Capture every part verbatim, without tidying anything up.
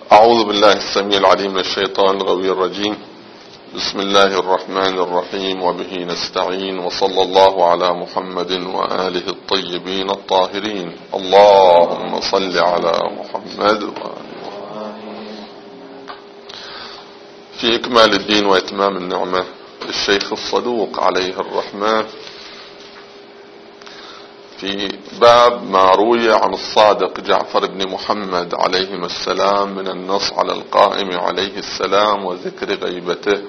أعوذ بالله السميع العليم من الشيطان الغوي الرجيم. بسم الله الرحمن الرحيم، وبه نستعين، وصلى الله على محمد وآله الطيبين الطاهرين. اللهم صل على محمد وآله. في إكمال الدين وإتمام النعمة للشيخ الصدوق عليه الرحمة، في باب ما روي عن الصادق جعفر بن محمد عليهما السلام من النص على القائم عليه السلام وذكر غيبته،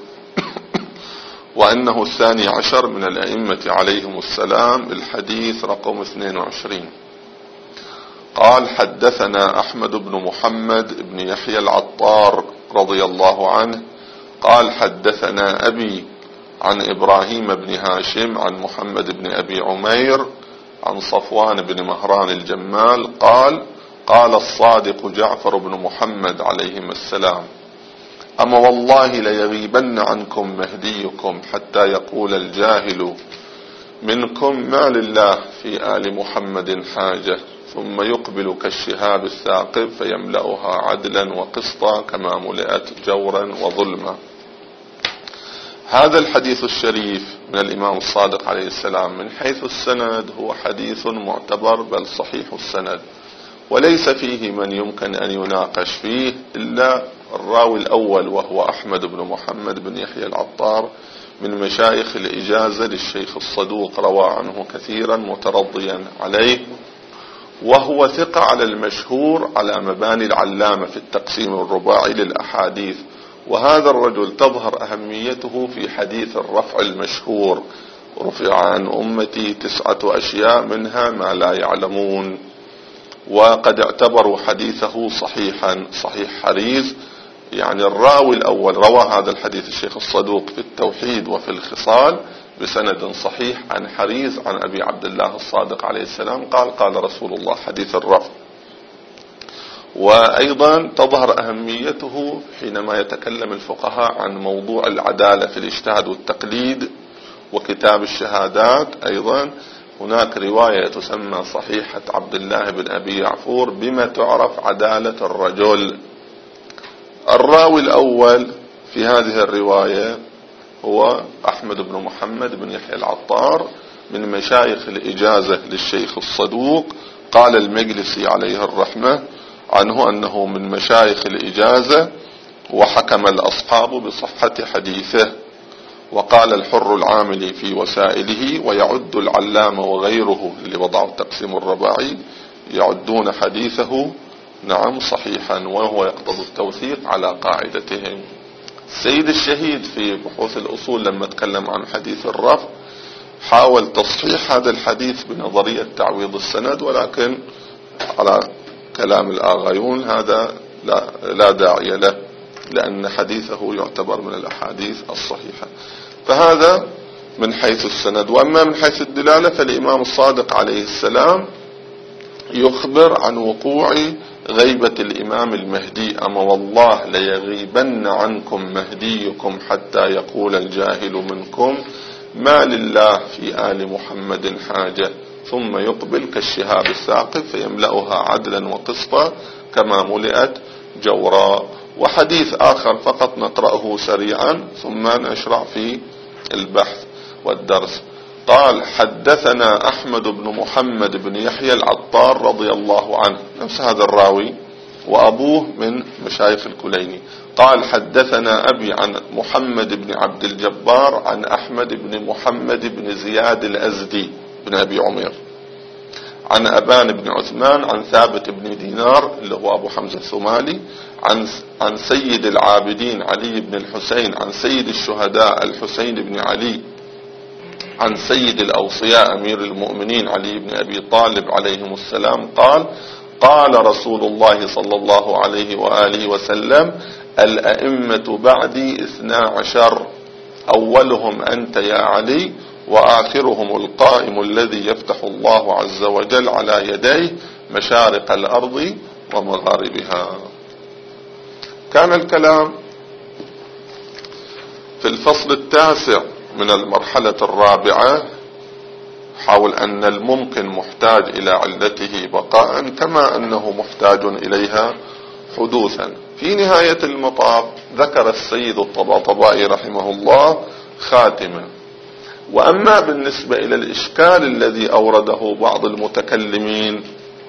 وأنه الثاني عشر من الأئمة عليهم السلام، الحديث رقم اثنين وعشرين. قال: حدثنا أحمد بن محمد بن يحيى العطار رضي الله عنه قال: حدثنا أبي عن إبراهيم بن هاشم عن محمد بن أبي عمير عن صفوان بن مهران الجمال قال: قال الصادق جعفر بن محمد عليهما السلام: أما والله ليغيبن عنكم مهديكم حتى يقول الجاهل منكم ما لله في آل محمد حاجة، ثم يقبل كالشهاب الثاقب فيملأها عدلا وقسطا كما ملئت جورا وظلما. هذا الحديث الشريف من الإمام الصادق عليه السلام من حيث السند هو حديث معتبر، بل صحيح السند، وليس فيه من يمكن أن يناقش فيه إلا الراوي الأول، وهو أحمد بن محمد بن يحيى العطار من مشايخ الإجازة للشيخ الصدوق، روى عنه كثيرا مترضيا عليه، وهو ثقة على المشهور على مباني العلامة في التقسيم الرباعي للأحاديث. وهذا الرجل تظهر أهميته في حديث الرفع المشهور: رفع عن أمتي تسعة أشياء منها ما لا يعلمون. وقد اعتبروا حديثه صحيحا، صحيح حريز. يعني الراوي الأول روى هذا الحديث الشيخ الصدوق في التوحيد وفي الخصال بسند صحيح عن حريز عن أبي عبد الله الصادق عليه السلام قال: قال رسول الله، حديث الرفع. وأيضا تظهر أهميته حينما يتكلم الفقهاء عن موضوع العدالة في الاجتهاد والتقليد وكتاب الشهادات. أيضا هناك رواية تسمى صحيحة عبد الله بن أبي يعفور بما تعرف عدالة الرجل. الراوي الأول في هذه الرواية هو أحمد بن محمد بن يحيى العطار من مشايخ الإجازة للشيخ الصدوق. قال المجلسي عليه الرحمة عنه أنه من مشايخ الإجازة، وحكم الأصحاب بصحة حديثه. وقال الحر العاملي في وسائله: ويعد العلامة وغيره اللي وضعوا التقسيم الرباعي يعدون حديثه نعم صحيحا، وهو يقتضي التوثيق على قاعدتهم. السيد الشهيد في بحوث الأصول لما تكلم عن حديث الرفع حاول تصحيح هذا الحديث بنظرية تعويض السند، ولكن على كلام الآغايون هذا لا, لا داعي له، لأن حديثه يعتبر من الأحاديث الصحيحة. فهذا من حيث السند. وأما من حيث الدلالة فالإمام الصادق عليه السلام يخبر عن وقوع غيبة الإمام المهدي: أما والله ليغيبن عنكم مهديكم حتى يقول الجاهل منكم ما لله في آل محمد حاجة، ثم يقبل كالشهاب الثاقب فيملأها عدلا وقسطا كما ملئت جورا. وحديث آخر فقط نقرأه سريعا ثم نشرع في البحث والدرس. قال: حدثنا أحمد بن محمد بن يحيى العطار رضي الله عنه، نفس هذا الراوي، وأبوه من مشايخ الكليني. قال: حدثنا أبي عن محمد بن عبد الجبار عن أحمد بن محمد بن زياد الأزدي بن أبي عمير عن أبان بن عثمان عن ثابت بن دينار اللي هو أبو حمزة الثمالي عن عن سيد العابدين علي بن الحسين عن سيد الشهداء الحسين بن علي عن سيد الأوصياء أمير المؤمنين علي بن أبي طالب عليهم السلام قال: قال رسول الله صلى الله عليه وآله وسلم: الأئمة بعدي اثنا عشر، أولهم أنت يا علي، وآخرهم القائم الذي يفتح الله عز وجل على يديه مشارق الأرض ومغاربها. كان الكلام في الفصل التاسع من المرحلة الرابعة حول أن الممكن محتاج إلى علته بقاء كما أنه محتاج إليها حدوثا. في نهاية المطاف ذكر السيد الطباطبائي رحمه الله خاتمة. وأما بالنسبة إلى الإشكال الذي أورده بعض المتكلمين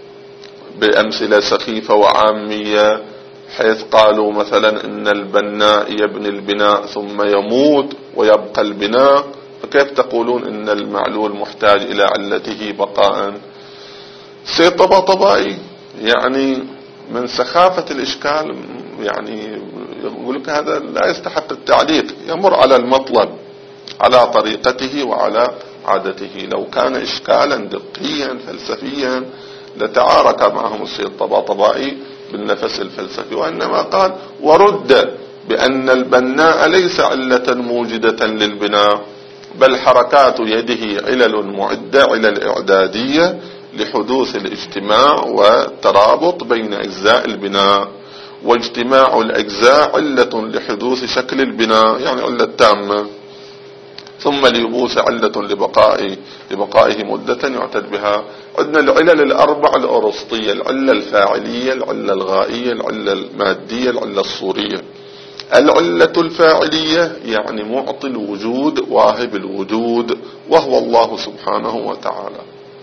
بأمثلة سخيفة وعامية، حيث قالوا مثلا إن البناء يبني البناء ثم يموت ويبقى البناء، فكيف تقولون إن المعلول محتاج إلى علته بقاء؟ سيد طباطبائي يعني من سخافة الإشكال يعني يقول لك هذا لا يستحق التعليق، يمر على المطلب على طريقته وعلى عادته. لو كان إشكالا دقيا فلسفيا لتعارك معهم السيد طباطبائي بالنفس الفلسفي، وإنما قال ورد بأن البناء ليس علة موجدة للبناء، بل حركات يده علل معدة، علل إعدادية لحدوث الاجتماع والترابط بين أجزاء البناء، واجتماع الأجزاء علة لحدوث شكل البناء، يعني علة تامة، ثم ليبوس علة لبقائه لبقائه مدة يعتد بها. عندنا العلل الأربع الأرسطية: العلة الفاعلية، العلة الغائية، العلة المادية، العلة الصورية. العلة الفاعلية يعني معطي الوجود، واهب الوجود، وهو الله سبحانه وتعالى.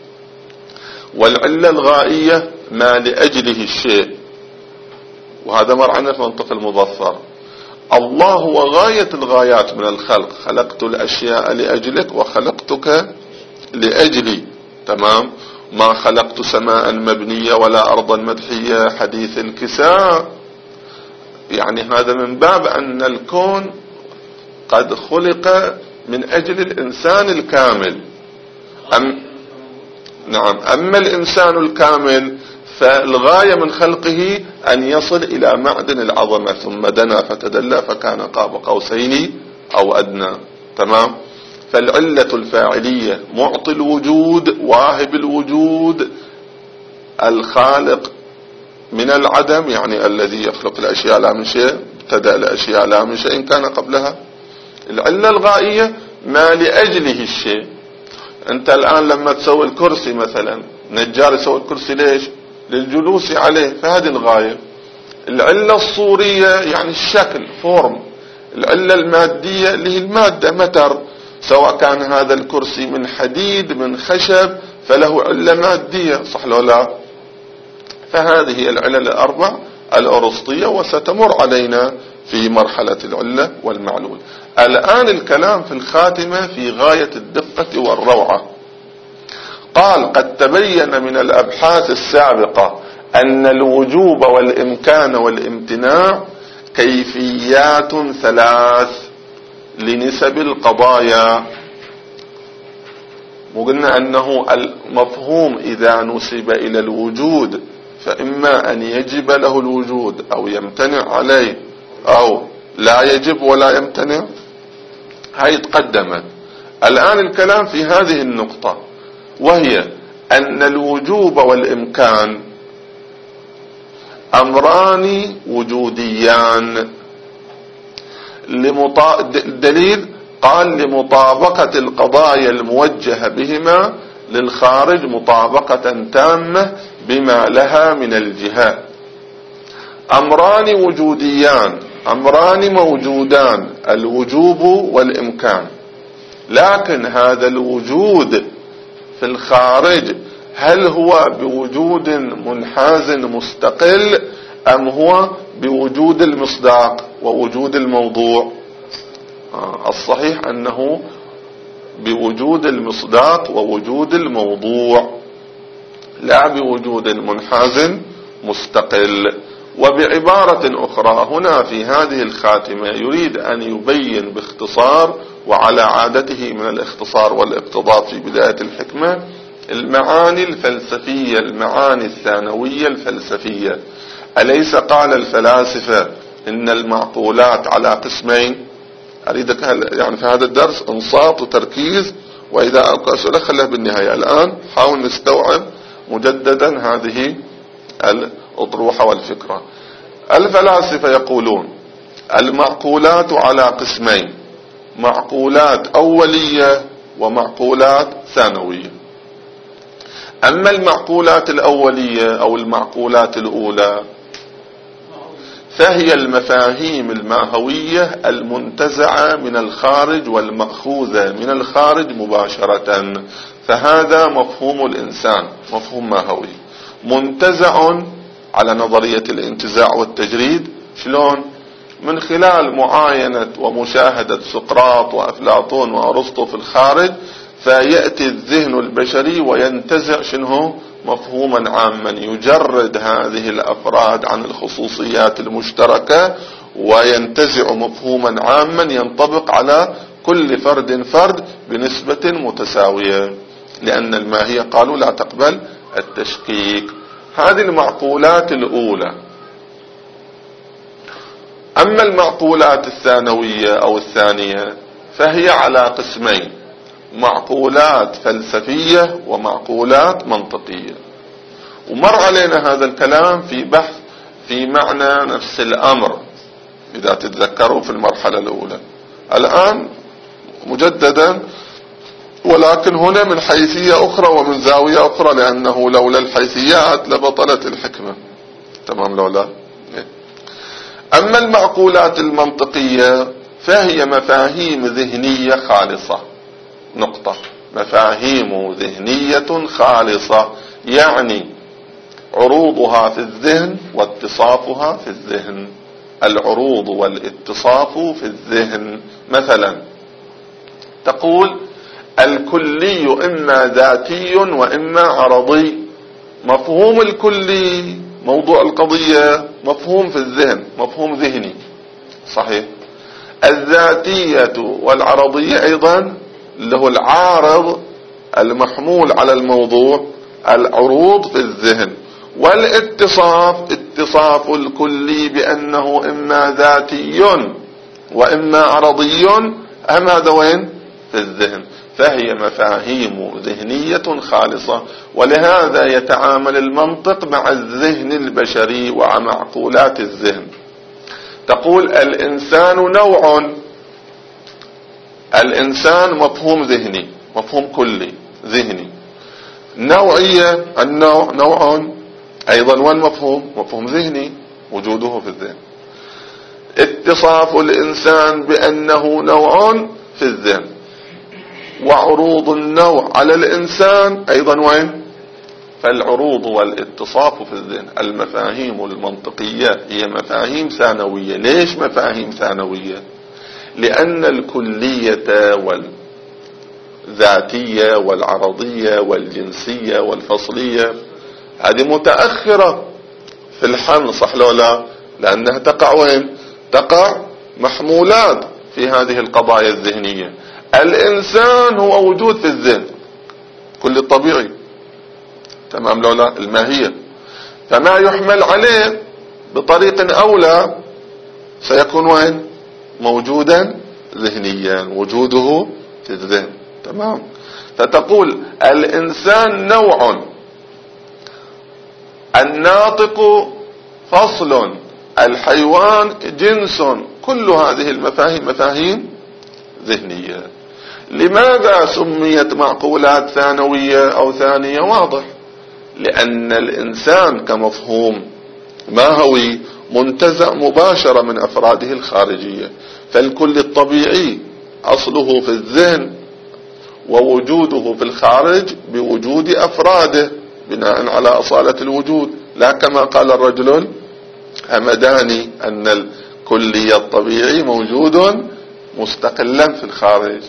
والعلة الغائية ما لأجله الشيء، وهذا مر عنا في منطق المظفر. الله هو غاية الغايات من الخلق، خلقت الأشياء لأجلك وخلقتك لأجلي، تمام. ما خلقت سماء مبنية ولا أرضا مدحية حديث الكساء، يعني هذا من باب أن الكون قد خلق من أجل الإنسان الكامل. أم نعم أما الإنسان الكامل فالغاية من خلقه أن يصل إلى معدن العظمة، ثم دنا فتدلى فكان قاب قوسين أو أدنى، تمام. فالعلة الفاعلية معطي الوجود، واهب الوجود، الخالق من العدم، يعني الذي يخلق الأشياء لا من شيء، ابتدأ الأشياء لا من شيء كان قبلها. العلة الغائية ما لأجله الشيء. أنت الآن لما تسوي الكرسي مثلا، نجار يسوي الكرسي ليش؟ للجلوس عليه، فهذه الغاية. العلة الصورية يعني الشكل، فورم. العلة المادية اللي هي المادة، متر، سواء كان هذا الكرسي من حديد من خشب فله علة مادية، صح لو لا؟ فهذه هي العلل الأربع الأرسطية، وستمر علينا في مرحلة العلة والمعلول. الآن الكلام في الخاتمة في غاية الدقة والروعة. قال: قد تبين من الأبحاث السابقة أن الوجوب والإمكان والامتناع كيفيات ثلاث لنسب القضايا. وقلنا أنه المفهوم إذا نسب إلى الوجود فإما أن يجب له الوجود أو يمتنع عليه، أو لا يجب ولا يمتنع. هاي تقدمت. الآن الكلام في هذه النقطة، وهي أن الوجوب والإمكان أمران وجوديان. لمطا... دليل قال: لمطابقة القضايا الموجهة بهما للخارج مطابقة تامة بما لها من الجهات. أمران وجوديان، أمران موجودان، الوجوب والإمكان. لكن هذا الوجود في الخارج هل هو بوجود منحاز مستقل أم هو بوجود المصداق ووجود الموضوع؟ آه الصحيح أنه بوجود المصداق ووجود الموضوع، لا بوجود منحاز مستقل. وبعبارة أخرى هنا في هذه الخاتمة يريد أن يبين باختصار وعلى عادته من الاختصار والاقتضاب في بداية الحكمة المعاني الفلسفية، المعاني الثانوية الفلسفية. أليس قال الفلاسفة إن المعقولات على قسمين؟ أريدك يعني في هذا الدرس انصات وتركيز، وإذا أكو أسئلة خليها بالنهاية. الآن حاول نستوعب مجددا هذه الأطروحة والفكرة. الفلاسفة يقولون المعقولات على قسمين: معقولات أولية ومعقولات ثانوية. أما المعقولات الأولية أو المعقولات الأولى فهي المفاهيم الماهوية المنتزعة من الخارج والمأخوذة من الخارج مباشرة. فهذا مفهوم الإنسان، مفهوم ماهوي منتزع على نظرية الانتزاع والتجريد. شلون؟ من خلال معاينة ومشاهدة سقراط وأفلاطون وأرسطو في الخارج، فيأتي الذهن البشري وينتزع شنو؟ مفهوما عاما يجرد هذه الأفراد عن الخصوصيات المشتركة، وينتزع مفهوما عاما ينطبق على كل فرد فرد بنسبة متساوية، لأن الماهية قالوا لا تقبل التشكيك. هذه المعقولات الأولى. أما المعقولات الثانوية أو الثانية فهي على قسمين: معقولات فلسفية ومعقولات منطقية. ومر علينا هذا الكلام في بحث في معنى نفس الأمر إذا تتذكروا في المرحلة الأولى. الآن مجددا، ولكن هنا من حيثية أخرى ومن زاوية أخرى، لأنه لولا الحيثيات لبطلت الحكمة. تمام لولا. أما المعقولات المنطقية فهي مفاهيم ذهنية خالصة. نقطة. مفاهيم ذهنية خالصة، يعني عروضها في الذهن واتصافها في الذهن. العروض والاتصاف في الذهن. مثلا تقول الكلي إما ذاتي وإما عرضي. مفهوم الكلي موضوع القضية مفهوم في الذهن، مفهوم ذهني صحيح. الذاتية والعرضية أيضا له العارض المحمول على الموضوع، العروض في الذهن. والاتصاف اتصاف الكلي بأنه إما ذاتي وإما عرضي، أهم هذا وين؟ في الذهن. فهي مفاهيم ذهنية خالصة، ولهذا يتعامل المنطق مع الذهن البشري ومع معقولات الذهن. تقول الإنسان نوع. الإنسان مفهوم ذهني، مفهوم كلي ذهني. نوعية النوع نوع أيضا وين مفهوم؟ مفهوم ذهني وجوده في الذهن. اتصاف الإنسان بأنه نوع في الذهن. وعروض النوع على الإنسان أيضا وين؟ فالعروض والاتصاف في الذهن. المفاهيم المنطقية هي مفاهيم ثانوية. ليش مفاهيم ثانوية؟ لأن الكلية والذاتية والعرضية والجنسية والفصلية هذه متأخرة في الحمل، صح لو لا؟ لأنها تقع وين؟ تقع محمولات في هذه القضايا الذهنية. الإنسان هو وجود في الذهن كل الطبيعي. تمام لو لا؟ الماهية. فما يحمل عليه بطريق أولى سيكون وين؟ موجودا ذهنيا، وجوده في الذهن. تمام. فتقول الإنسان نوع، الناطق فصل، الحيوان جنس. كل هذه المفاهيم مفاهيم ذهنية. لماذا سميت معقولات ثانوية أو ثانية؟ واضح، لأن الإنسان كمفهوم ماهوي منتزع مباشرة من أفراده الخارجية. فالكل الطبيعي أصله في الذهن ووجوده في الخارج بوجود أفراده بناء على أصالة الوجود، لا كما قال الرجل الهمداني أن الكلي الطبيعي موجود مستقلا في الخارج.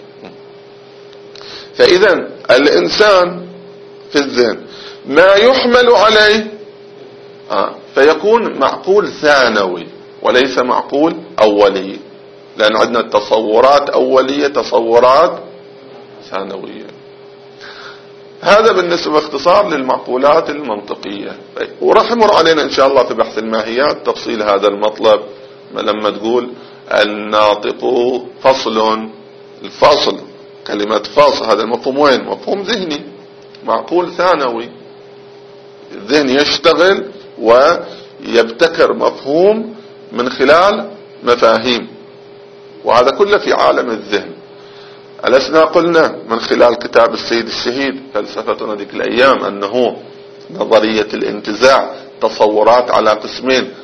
فإذا الإنسان في الذهن ما يحمل عليه آه فيكون معقول ثانوي وليس معقول أولي، لأن عندنا تصورات أولية تصورات ثانوية. هذا بالنسبة باختصار للمعقولات المنطقية. وراح يمر علينا إن شاء الله في بحث الماهيات تفصيل هذا المطلب لما تقول الناطق فصل. الفصل كلمة فصل هذا المفهوم وين؟ مفهوم ذهني معقول ثانوي. الذهن يشتغل ويبتكر مفهوم من خلال مفاهيم، وهذا كله في عالم الذهن. ألسنا قلنا من خلال كتاب السيد الشهيد فلسفتنا ذيك الأيام أنه نظرية الانتزاع تصورات على قسمين: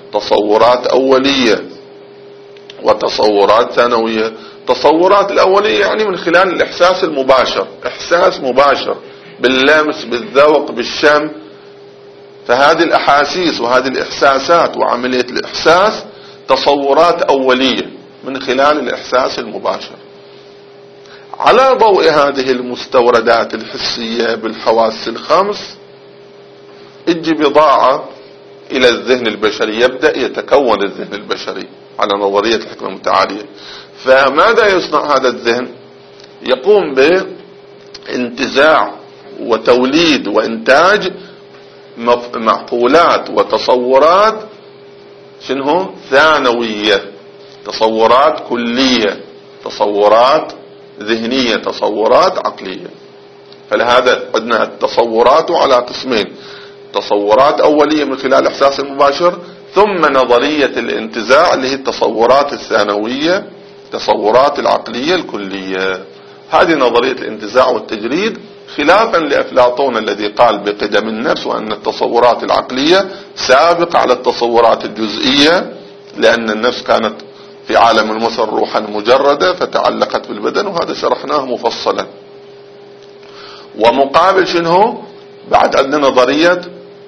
تصورات أولية وتصورات ثانوية. تصورات الأولية يعني من خلال الإحساس المباشر، إحساس مباشر باللمس بالذوق بالشم. فهذه الأحاسيس وهذه الإحساسات وعملية الإحساس تصورات أولية من خلال الإحساس المباشر. على ضوء هذه المستوردات الحسية بالحواس الخمس تجي بضاعة إلى الذهن البشري، يبدأ يتكون الذهن البشري على نظرية الحكمة المتعالية. فماذا يصنع هذا الذهن؟ يقوم بانتزاع وتوليد وإنتاج معقولات وتصورات شنو ثانوية، تصورات كلية، تصورات ذهنية، تصورات عقلية. فلهذا عندنا التصورات على قسمين: تصورات أولية من خلال الإحساس المباشر، ثم نظرية الانتزاع اللي هي التصورات الثانوية، تصورات العقلية الكلية. هذه نظرية الانتزاع والتجريد، خلافا لأفلاطون الذي قال بقدم النفس وأن التصورات العقلية سابقة على التصورات الجزئية، لأن النفس كانت في عالم المثل روحا مجردة فتعلقت بالبدن، وهذا شرحناه مفصلا. ومقابل شنو بعد عندنا نظرية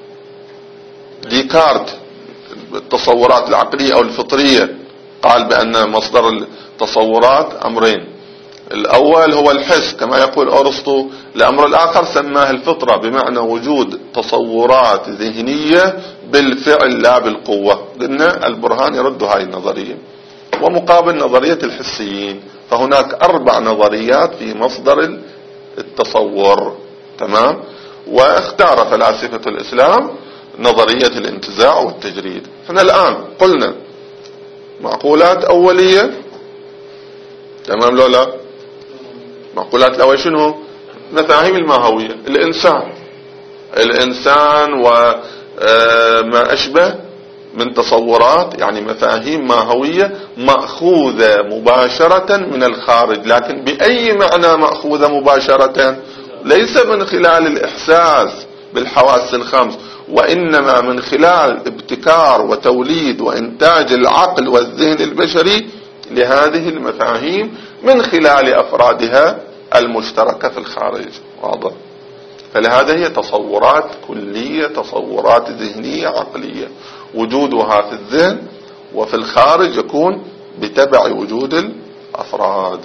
ديكارت التصورات العقلية أو الفطرية، قال بأن مصدر التصورات أمرين: الأول هو الحس كما يقول أرسطو، الأمر الآخر سماه الفطرة، بمعنى وجود تصورات ذهنية بالفعل لا بالقوة. قلنا البرهان يرد هاي النظرية. ومقابل نظرية الحسيين، فهناك أربع نظريات في مصدر التصور. تمام. واختار فلاسفة الإسلام نظرية الانتزاع والتجريد. احنا الآن قلنا معقولات أولية، تمام لو لا؟ معقولات الأولية شنو؟ مفاهيم الماهوية، الإنسان الإنسان وما أشبه من تصورات، يعني مفاهيم ماهوية مأخوذة مباشرة من الخارج. لكن بأي معنى مأخوذة مباشرة؟ ليس من خلال الإحساس بالحواس الخمس، وإنما من خلال ابتكار وتوليد وإنتاج العقل والذهن البشري لهذه المفاهيم من خلال أفرادها المشتركة في الخارج. واضح؟ فلهذا هي تصورات كلية، تصورات ذهنية عقلية، وجودها في الذهن وفي الخارج يكون بتبع وجود الأفراد.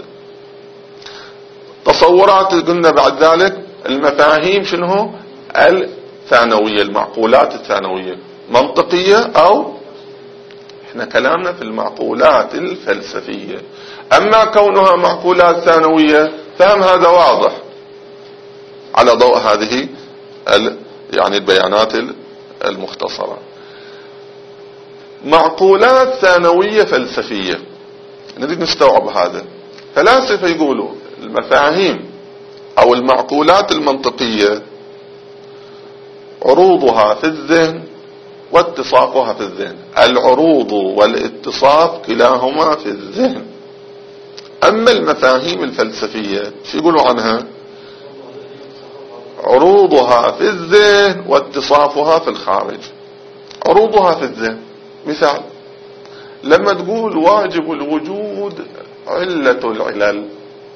تصورات قلنا بعد ذلك المفاهيم شنو؟ الثانوية، المعقولات الثانوية، منطقية أو احنا كلامنا في المعقولات الفلسفية. أما كونها معقولات ثانوية فهم هذا واضح على ضوء هذه يعني البيانات المختصرة. معقولات ثانوية فلسفية، نريد نستوعب هذا. فلاسفة يقولوا المفاهيم أو المعقولات المنطقية عروضها في الذهن واتصافها في الذهن. العروض والاتصاف كلاهما في الذهن. أما المفاهيم الفلسفية شو يقولوا عنها؟ عروضها في الذهن واتصافها في الخارج. عروضها في الذهن، مثال لما تقول واجب الوجود علة العلل،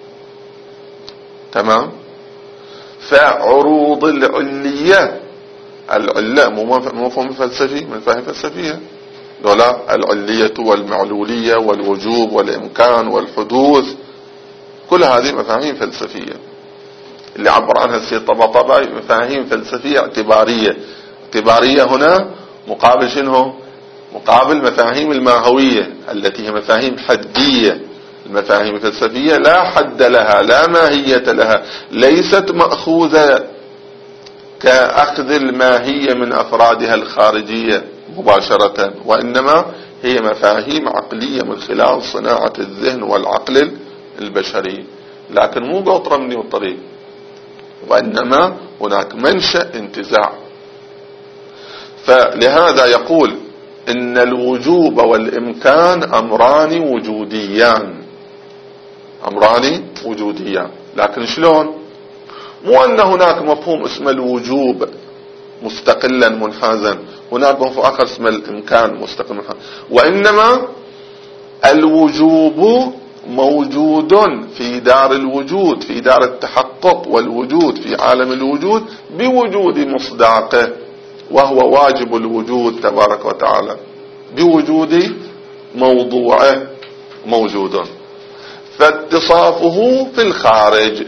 تمام؟ فعروض العلية، العلة مو مفهوم فلسفي من فهم فلسفية، لا، العلية والمعلولية والوجوب والإمكان والحدوث، كل هذه مفاهيم فلسفية. اللي عبر عنها السيد طباطبائي مفاهيم فلسفية اعتبارية. اعتبارية هنا مقابل شنو؟ مقابل مفاهيم الماهوية التي هي مفاهيم حدية. المفاهيم الفلسفية لا حد لها، لا ماهية لها، ليست مأخوذة كأخذ الماهية من أفرادها الخارجية مباشرة، وإنما هي مفاهيم عقلية من خلال صناعة الذهن والعقل البشري، لكن مو قطرة من الطريق، وإنما هناك منشأ انتزاع. فلهذا يقول إن الوجوب والإمكان أمران وجوديان، أمران وجوديان. لكن شلون؟ مو أن هناك مفهوم اسمه الوجوب مستقلا منحازا هناك مفهوم آخر اسمه الإمكان مستقل من الحد. وإنما الوجوب موجود في دار الوجود، في دار التحقق والوجود في عالم الوجود بوجود مصداقه، وهو واجب الوجود تبارك وتعالى، بوجود موضوعه موجود، فاتصافه في الخارج.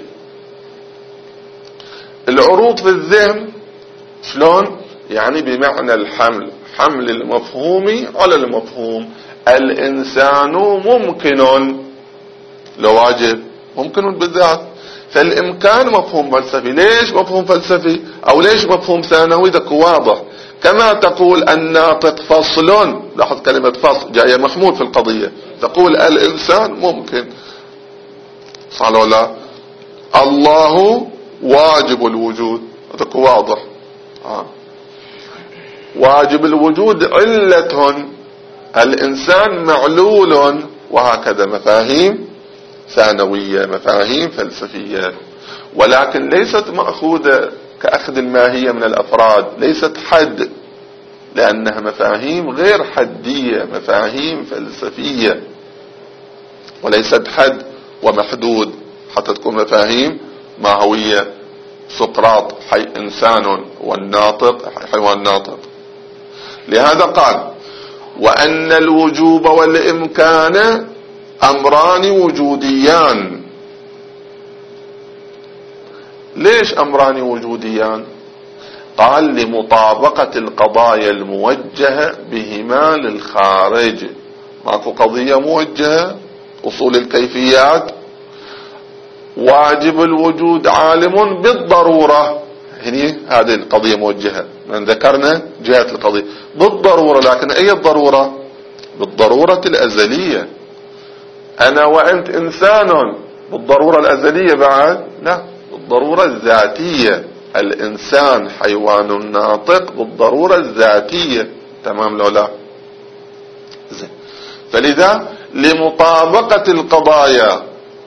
العروض في الذهن شلون؟ يعني بمعنى الحمل، حمل المفهوم على المفهوم. الإنسان ممكن لواجب، ممكن بالذات، فالإمكان مفهوم فلسفي. ليش مفهوم فلسفي أو ليش مفهوم ثانوي؟ ذاك واضح. كما تقول الناطق فصل، لاحظ كلمة فصل جاية محمول في القضية، تقول الإنسان ممكن، صح ولا لا؟ الله واجب الوجود، ذاك واضح. آه. واجب الوجود علة، الإنسان معلول، وهكذا مفاهيم ثانوية، مفاهيم فلسفية، ولكن ليست مأخوذة كأخذ الماهية من الأفراد، ليست حد، لأنها مفاهيم غير حدية، مفاهيم فلسفية، وليست حد ومحدود حتى تكون مفاهيم ماهوية. سقراط حي إنسان، والناطق حيوان ناطق. لهذا قال: وأن الوجوب والإمكان أمران وجوديان. ليش أمران وجوديان؟ قال: لمطابقة القضايا الموجهة بهما للخارج. ماكو قضية موجهة، أصول الكيفيات، واجب الوجود عالم بالضرورة، هني هذه القضية موجهة، من ذكرنا جهة القضية بالضرورة، لكن أي الضرورة؟ بالضرورة الأزلية. أنا وأنت إنسان بالضرورة الأزلية بعد؟ لا، بالضرورة الذاتية. الإنسان حيوان ناطق بالضرورة الذاتية، تمام لو لا؟ زين. فلذا لمطابقة القضايا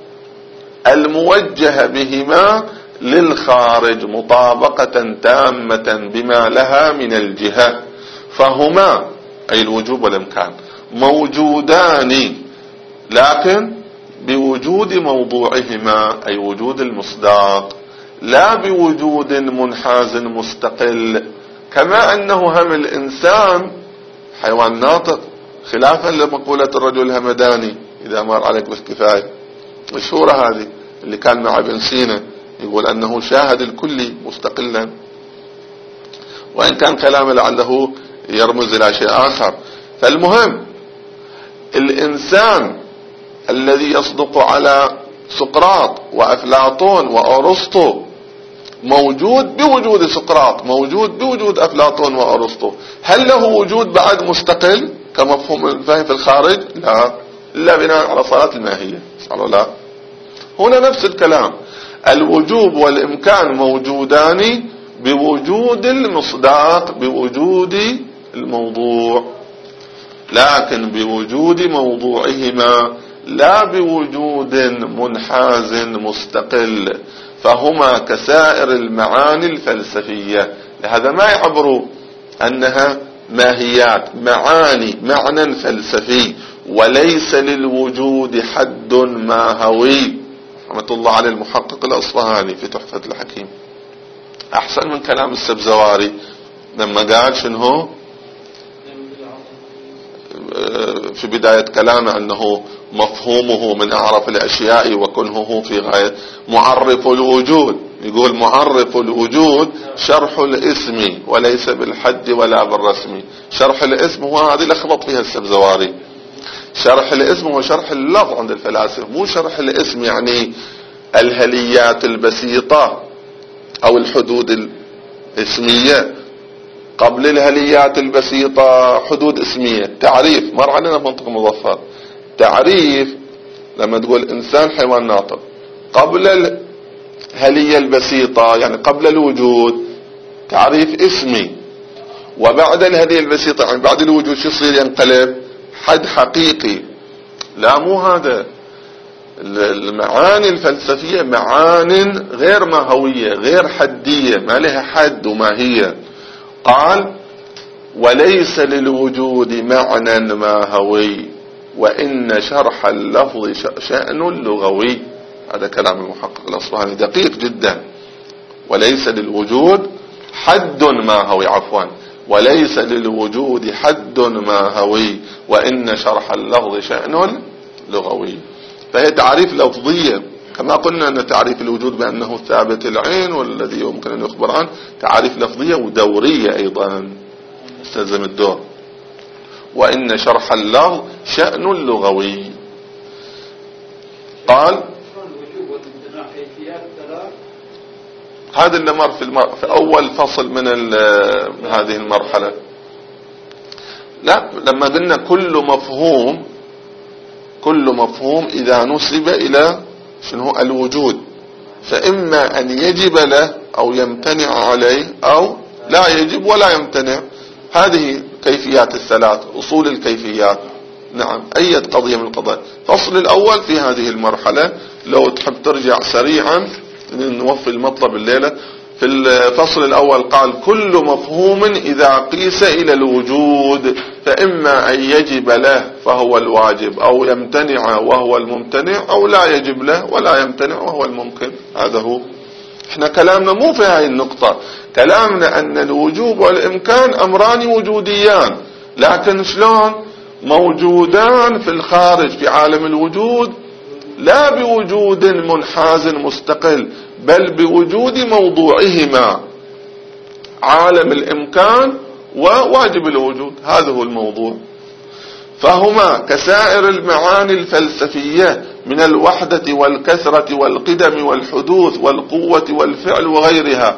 الموجهة بهما للخارج مطابقة تامة بما لها من الجهة، فهما أي الوجوب والإمكان موجودان، لكن بوجود موضوعهما أي وجود المصداق، لا بوجود منحاز مستقل. كما أنه هم الإنسان حيوان ناطق، خلافا لمقولة الرجل الهمداني إذا مر عليك بالكفاية، مشهورة هذه، اللي كان مع ابن سينا، يقول أنه شاهد الكل مستقلا، وإن كان كلامه لعله يرمز إلى شيء آخر. فالمهم الإنسان الذي يصدق على سقراط وأفلاطون وأرسطو موجود بوجود سقراط، موجود بوجود أفلاطون وأرسطو. هل له وجود بعد مستقل كمفهوم الفهم في الخارج؟ لا، إلا بناء على صلاة الماهية، صح ولا لا؟ هنا نفس الكلام، الوجوب والإمكان موجودان بوجود المصداق، بوجود الموضوع، لكن بوجود موضوعهما لا بوجود منحاز مستقل، فهما كسائر المعاني الفلسفية. لهذا ما يعبروا أنها ماهيات، معاني، معنى فلسفي، وليس للوجود حد ماهوي. رحمة الله على المحقق الأصفهاني في تحفة الحكيم، أحسن من كلام السبزواري لما قال شنو في بداية كلامه، أنه مفهومه من أعرف الأشياء وكنهه في غاية معرف الوجود. يقول معرف الوجود شرح الاسم وليس بالحد ولا بالرسم. شرح الاسم هو هذه لخبط فيها السبزواري. شرح الاسم هو شرح اللفظ عند الفلاسفة، مو شرح الاسم يعني الهليات البسيطة أو الحدود الاسمية. قبل الهليات البسيطة حدود اسمية، تعريف، مر علينا منطق مظفر. تعريف لما تقول إنسان حيوان ناطق، قبل الهلية البسيطة يعني قبل الوجود تعريف اسمي، وبعد الهلية البسيطة يعني بعد الوجود شو يصير؟ ينقلب حد حقيقي. لا، مو هذا. المعاني الفلسفية معان غير ماهوية، غير حدية، ما لها حد وماهية. قال وليس للوجود معنى ماهوي وإن شرح اللفظ شأن لغوي. هذا كلام المحقق الأصفهاني دقيق جدا. وليس للوجود حد ماهوي عفوا وليس للوجود حد ماهوي وإن شرح اللفظ شأن لغوي. فهي تعريف لفظية، كما قلنا أن تعريف الوجود بأنه ثابت العين والذي يمكن أن يخبر عنه، تعريف لفظية ودورية أيضا تستلزم الدور. وإن شرح اللفظ شأن لغوي. قال هذا اللي مر في, المر... في أول فصل من ال... هذه المرحلة. لا، لما قلنا كل مفهوم كل مفهوم إذا نسب إلى شنو الوجود فإما أن يجب له أو يمتنع عليه أو لا يجب ولا يمتنع. هذه كيفيات الثلاث، أصول الكيفيات. نعم، أي قضية من القضايا. الفصل الأول في هذه المرحلة، لو تحب ترجع سريعا نوفي المطلب الليلة. في الفصل الأول قال كل مفهوم إذا قيس إلى الوجود فإما أن يجب له فهو الواجب أو يمتنع وهو الممتنع أو لا يجب له ولا يمتنع وهو الممكن. هذا هو. احنا كلامنا مو في هذه النقطة، كلامنا أن الوجوب والإمكان أمران وجوديان، لكن شلون موجودان في الخارج في عالم الوجود لا بوجود منحاز مستقل بل بوجود موضوعهما عالم الإمكان وواجب الوجود. هذا هو الموضوع. فهما كسائر المعاني الفلسفية من الوحدة والكثرة والقدم والحدوث والقوة والفعل وغيرها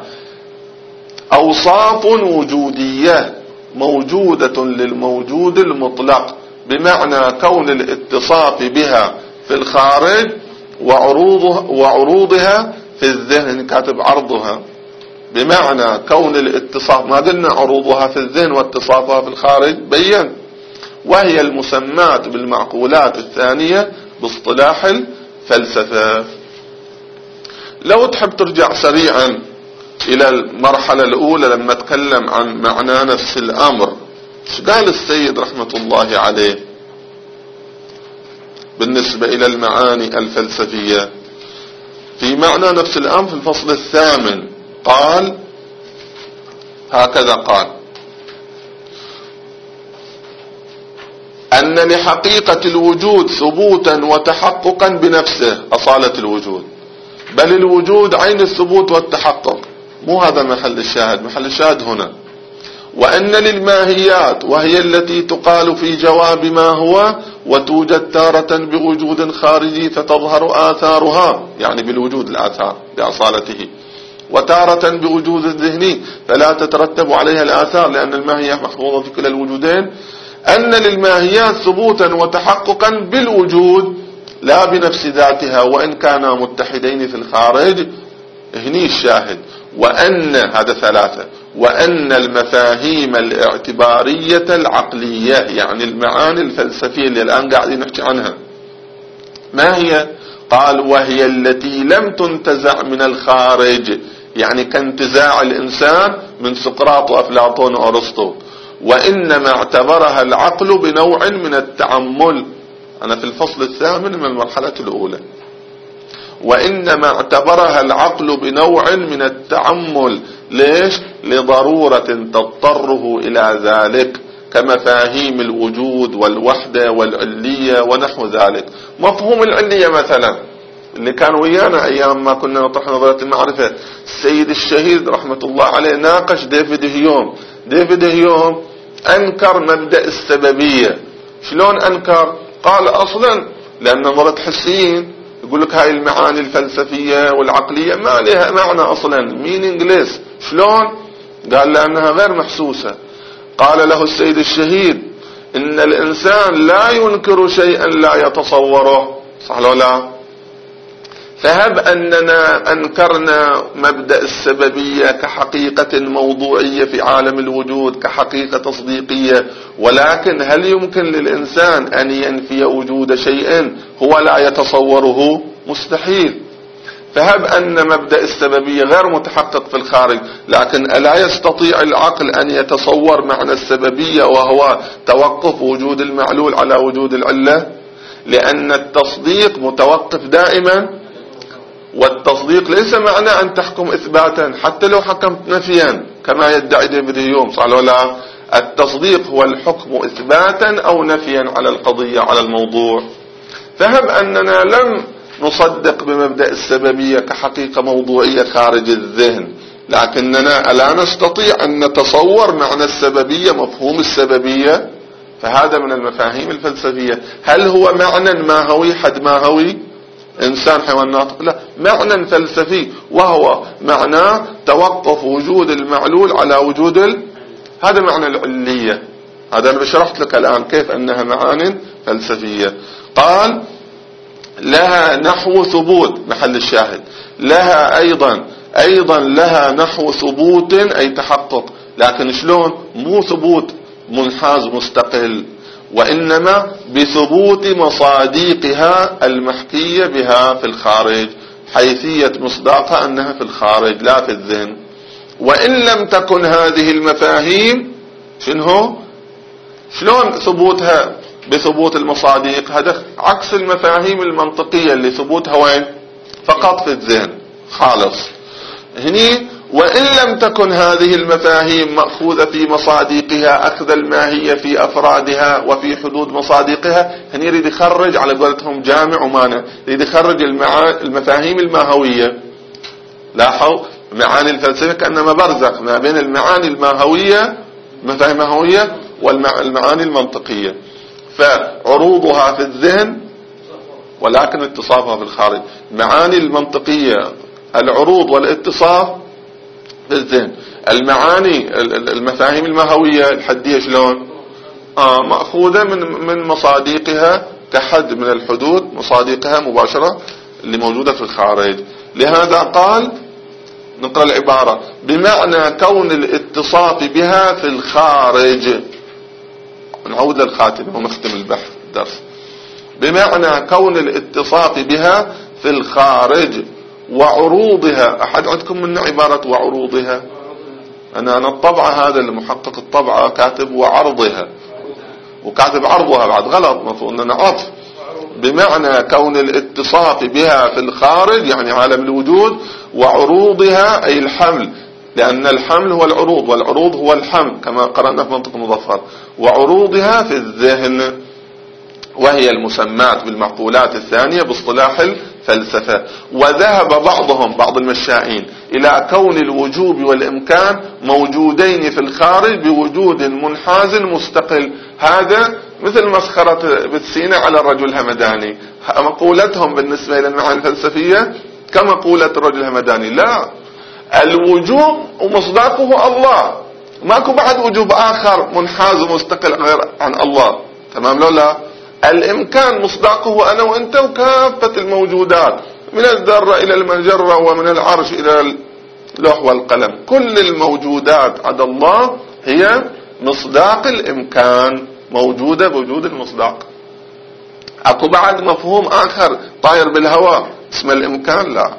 أوصاف وجودية موجودة للموجود المطلق بمعنى كون الاتصاف بها في الخارج وعروضها, وعروضها في الذهن. كاتب عرضها بمعنى كون الاتصاف، ما قلنا عروضها في الذهن واتصافها في الخارج بيّن، وهي المسمات بالمعقولات الثانية باصطلاح الفلسفة. لو تحب ترجع سريعا إلى المرحلة الأولى لما تكلم عن معنى نفس الأمر، ايش قال السيد رحمة الله عليه بالنسبة إلى المعاني الفلسفية؟ في معنى نفس الأمر في الفصل الثامن قال هكذا: قال أن لحقيقة الوجود ثبوتا وتحققا بنفسه، أصالة الوجود، بل الوجود عين الثبوت والتحقق. مو هذا محل الشاهد، محل الشاهد هنا. وأن للماهيات وهي التي تقال في جواب ما هو وتوجد تارة بوجود خارجي فتظهر آثارها، يعني بالوجود الآثار بأصالته، وتارة بوجود الذهني فلا تترتب عليها الآثار لأن الماهية محفوظة في كلا الوجودين. أن للماهيات ثبوتا وتحققا بالوجود لا بنفس ذاتها وإن كانا متحدين في الخارج. هني الشاهد. وأن هذا ثلاثة. وأن المفاهيم الاعتبارية العقلية، يعني المعاني الفلسفية اللي الآن قاعدين نحكي عنها، ما هي؟ قال وهي التي لم تنتزع من الخارج، يعني كانتزاع الإنسان من سقراط وأفلاطون وأرسطو، وإنما اعتبرها العقل بنوع من التعمل. أنا في الفصل الثامن من المرحلة الأولى. وإنما اعتبرها العقل بنوع من التعمل. ليش؟ لضرورة تضطره إلى ذلك كمفاهيم الوجود والوحدة والعلية ونحو ذلك. مفهوم العلية مثلا اللي كان ويانا أيام ما كنا نطرح نظرية المعرفة، السيد الشهيد رحمة الله عليه ناقش ديفيد هيوم. ديفيد هيوم أنكر مبدأ السببية. شلون أنكر؟ قال أصلا لأن نظرة حسين يقول لك هاي المعاني الفلسفية والعقلية ما لها معنى أصلا، مين إنجليز. شلون؟ قال لأنها غير محسوسة. قال له السيد الشهيد إن الإنسان لا ينكر شيئا لا يتصوره، صح لو لا؟ فهب أننا أنكرنا مبدأ السببية كحقيقة موضوعية في عالم الوجود كحقيقة تصديقية، ولكن هل يمكن للإنسان أن ينفي وجود شيء هو لا يتصوره؟ مستحيل. فهب أن مبدأ السببية غير متحقق في الخارج، لكن ألا يستطيع العقل أن يتصور معنى السببية وهو توقف وجود المعلول على وجود العلة؟ لأن التصديق متوقف دائما، والتصديق ليس معنى أن تحكم إثباتا حتى لو حكمت نفيا كما يدعي ديفيد هيوم، صح ولا لا؟ التصديق هو الحكم إثباتا أو نفيا على القضية على الموضوع. فهب أننا لم نصدق بمبدأ السببية كحقيقة موضوعية خارج الذهن، لكننا ألا نستطيع أن نتصور معنى السببية، مفهوم السببية، فهذا من المفاهيم الفلسفية. هل هو معنى ماهوي حد ماهوي إنسان حيوان ناطق؟ لا، معنى فلسفي، وهو معناه توقف وجود المعلول على وجود ال... هذا معنى العلية. هذا أنا شرحت لك الآن كيف أنها معان فلسفية. قال لها نحو ثبوت، محل الشاهد، لها أيضا أيضا لها نحو ثبوت أي تحقق، لكن شلون؟ مو ثبوت منحاز مستقل، وإنما بثبوت مصاديقها المحكية بها في الخارج، حيثية مصداقها أنها في الخارج لا في الذهن. وإن لم تكن هذه المفاهيم شنو؟ شلون ثبوتها بثبوت المصاديق؟ هذا عكس المفاهيم المنطقية اللي ثبوتها وين؟ فقط في الذهن خالص. هني وإن لم تكن هذه المفاهيم مأخوذة في مصاديقها أخذ الماهية في أفرادها وفي حدود مصاديقها، هني يريد يخرج على قولتهم جامع ومانع، يريد يخرج المفاهيم الماهوية. لاحظوا معاني الفلسفة كأنما برزخ ما بين المعاني الماهوية، مفاهيم ماهوية، والمعاني المنطقية، فعروضها في الذهن ولكن اتصافها في الخارج. معاني المنطقية العروض والاتصاف في الذهن، المعاني المفاهيم الماهوية الحدية شلون؟ آه مأخوذة من من مصاديقها كحد من الحدود، مصاديقها مباشرة اللي موجودة في الخارج. لهذا قال، نقرأ العبارة، بمعنى كون الاتصاف بها في الخارج. نعود للخاتمة ونختم البحث الدرس. بمعنى كون الاتصاف بها في الخارج وعروضها. أحد عندكم من عبارة وعروضها؟ أنا أنا الطبعة هذا المحقق الطبعة كاتب وعرضها، وكاتب عرضها بعد غلط، مفروض أننا عطف. بمعنى كون الاتصاف بها في الخارج يعني عالم الوجود، وعروضها أي الحمل، لأن الحمل هو العروض والعروض هو الحمل كما قرأنا في منطق مظفر. وعروضها في الذهن، وهي المسمات بالمعقولات الثانية باصطلاح الفلسفة. وذهب بعضهم بعض المشائين إلى كون الوجوب والإمكان موجودين في الخارج بوجود منحاز مستقل. هذا مثل مسخرة بالسينة على الرجل الهمداني. مقولتهم بالنسبة إلى المعاني الفلسفية كمقولة الرجل الهمداني، لا، الوجوب ومصداقه الله، ماكو بعد وجوب آخر منحاز ومستقل غير عن الله، تمام لو لا؟ الإمكان مصداقه أنا وأنت وكافة الموجودات، من الذرة إلى المجرة ومن العرش إلى اللوح والقلم، كل الموجودات عند الله هي مصداق الإمكان، موجودة بوجود المصداق. أكو بعد مفهوم آخر طاير بالهواء اسم الإمكان؟ لا.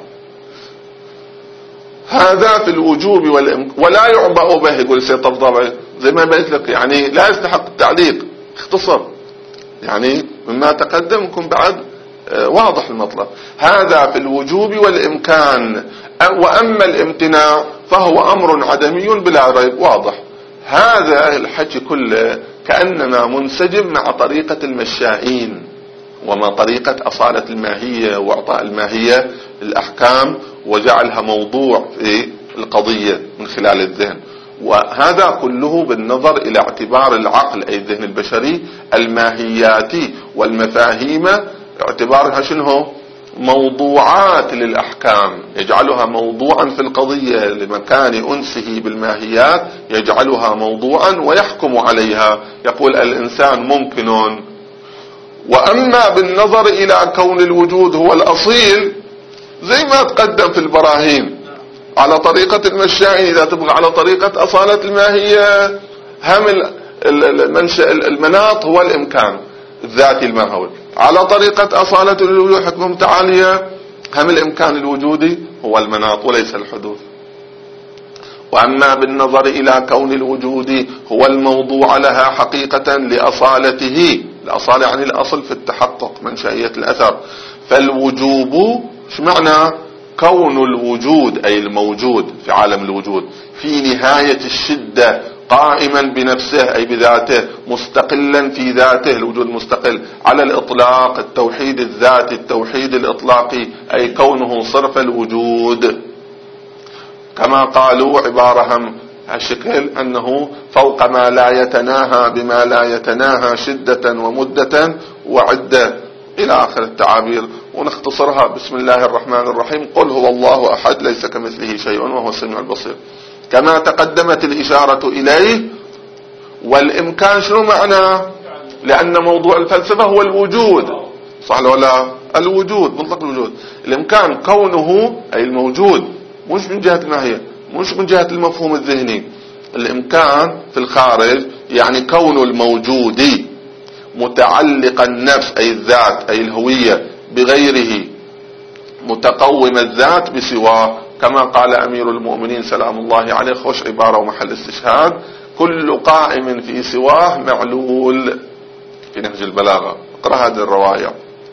هذا في الوجوب والإمكان ولا يعبأ به. يقول سيد طبطبعي زي ما بقيت لك، يعني لا يستحق التعليق، اختصر يعني مما تقدم يكون بعد واضح المطلب. هذا في الوجوب والإمكان، وأما الامتناع فهو أمر عدمي بلا ريب. واضح. هذا الحكي كله كأننا منسجم مع طريقة المشائين وما طريقة أصالة الماهية وإعطاء الماهية الأحكام وجعلها موضوع في القضية من خلال الذهن. وهذا كله بالنظر إلى اعتبار العقل أي الذهن البشري الماهياتي والمفاهيم اعتبارها شنو؟ موضوعات للأحكام، يجعلها موضوعا في القضية لمكان أنسه بالماهيات، يجعلها موضوعا ويحكم عليها، يقول الإنسان ممكن. وأما بالنظر إلى كون الوجود هو الأصيل زي ما تقدم في البراهين على طريقة المشائين، إذا تبغى على طريقة أصالة الماهية هم المنشأ المناط هو الإمكان الذاتي الماهوي، على طريقة أصالة الوجود حكمهم تعالية هم الإمكان الوجودي هو المناط وليس الحدوث. وأما بالنظر إلى كون الوجود هو الموضوع لها حقيقة لأصالته، الأصالة يعني الأصل في التحقق، منشأية الأثر، فالوجوب شو معنى؟ كون الوجود أي الموجود في عالم الوجود في نهاية الشدة قائما بنفسه أي بذاته، مستقلا في ذاته، الوجود مستقل على الإطلاق، التوحيد الذاتي، التوحيد الإطلاقي، أي كونه صرف الوجود، كما قالوا عبارة هم هالشكل أنه فوق ما لا يتناهى بما لا يتناهى شدة ومدة وعدة إلى آخر التعابير. ونختصرها بسم الله الرحمن الرحيم: قل هو الله أحد ليس كمثله شيء وهو السميع البصير، كما تقدمت الإشارة إليه. والإمكان شنو معناه؟ لأن موضوع الفلسفة هو الوجود، صح ولا؟ الوجود، مطلق الوجود. الإمكان كونه أي الموجود، مش من جهة الماهية، مش من جهة المفهوم الذهني. الإمكان في الخارج يعني كون الموجود متعلق النفس أي الذات أي الهوية بغيره، متقوم الذات بسواه، كما قال أمير المؤمنين سلام الله عليه، خوش عبارة ومحل استشهاد: كل قائم في سواه معلول، في نهج البلاغة. اقرأ هذه الرواية.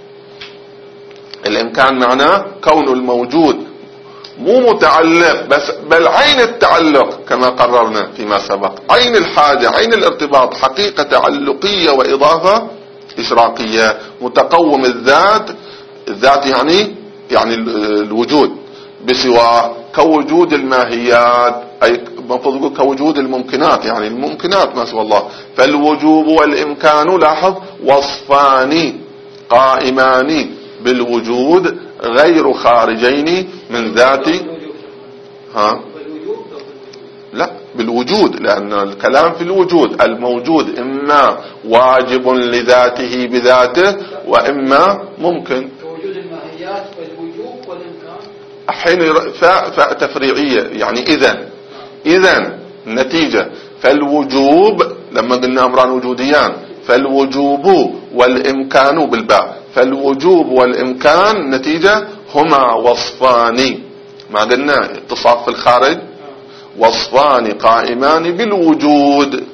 الإمكان معناه كون الموجود مو متعلق بس، بل عين التعلق كما قررنا فيما سبق، عين الحاجة، عين الارتباط، حقيقة تعلقية وإضافة إشراقية، متقوم الذات، الذات يعني يعني الوجود بسواه، كوجود الماهيات، أي المفروض كوجود الممكنات، يعني الممكنات ما سوى الله. فالوجوب والإمكان لاحظ وصفان قائمان بالوجود غير خارجين من ذات ها لا بالوجود، لأن الكلام في الوجود، الموجود إما واجب لذاته بذاته وإما ممكن. وجود الماهيات والوجوب والإمكان حين فاء فاء تفريعية يعني إذن إذن النتيجة. فالوجوب لما قلنا أمران وجوديان، فالوجوب والإمكان بالباء، فالوجوب والإمكان نتيجة هما وصفان، ما قلنا اتصاف في الخارج، وصفان قائمان بالوجود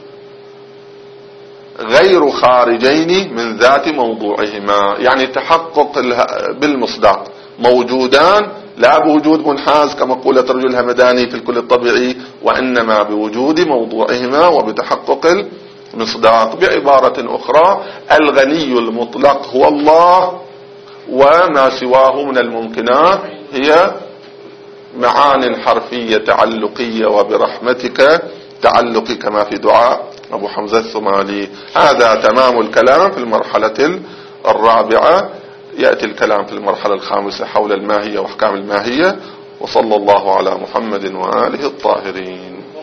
غير خارجين من ذات موضوعهما، يعني تحقق بالمصداق، موجودان لا بوجود منحاز كما قولت رجل الهمداني في الكل الطبيعي، وإنما بوجود موضوعهما وبتحقق المصداق. بعبارة أخرى الغني المطلق هو الله، وما سواه من الممكنات هي معان حرفية تعلقية، وبرحمتك تعلقي كما في دعاء أبو حمزة الثمالي. هذا تمام الكلام في المرحلة الرابعة. يأتي الكلام في المرحلة الخامسة حول الماهية وأحكام الماهية. وصلى الله على محمد وآله الطاهرين.